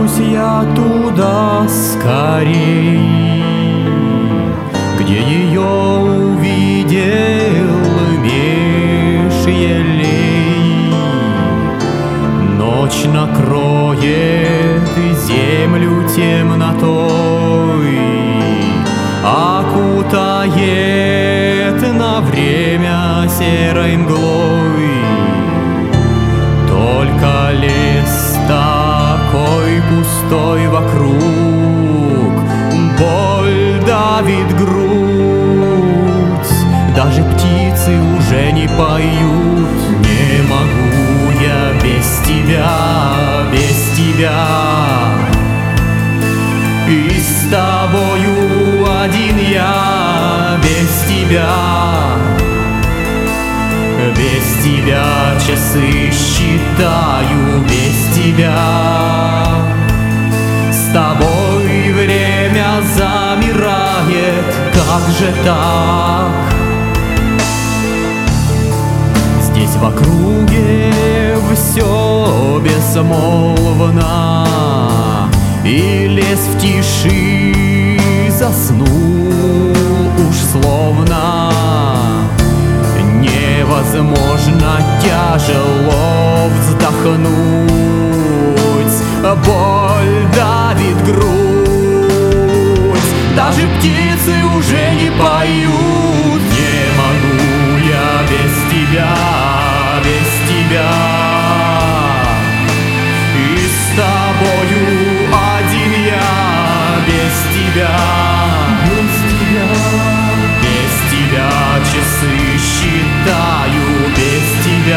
Тянусь я туда скорей, где ее увидел меж елей. Ночь накроет землю темнотой, окутает на время серой мглой. Только лес такой пустой вокруг, боль давит грудь, даже птицы уже не поют. Не могу я без тебя, без тебя. И с тобою один я, без тебя. Без тебя часы считаю, без тебя. С тобой время замирает, как же так? Здесь в округе все безмолвно, и лес в тиши заснул уж словно. Невозможно тяжело вздохнуть, боль давит грудь, даже птицы уже не поют. Не могу я без тебя, без тебя. И с тобою один я, без тебя, без тебя. Без тебя часы считаю, без тебя.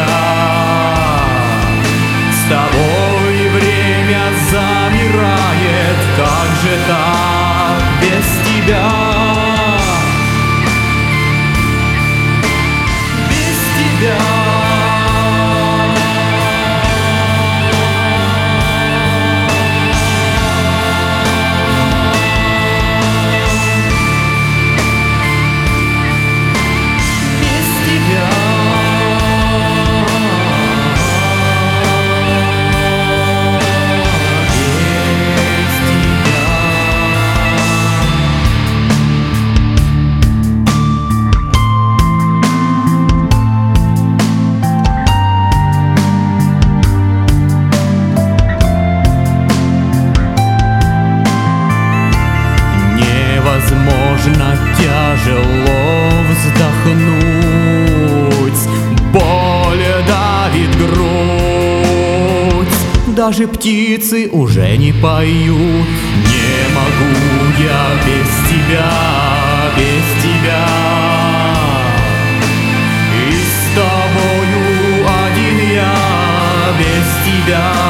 С тобой время замирает, как же так без тебя? Без тебя. Невозможно тяжело вздохнуть, боль давит грудь, даже птицы уже не поют. Не могу я без тебя, без тебя. И с тобою один я, без тебя.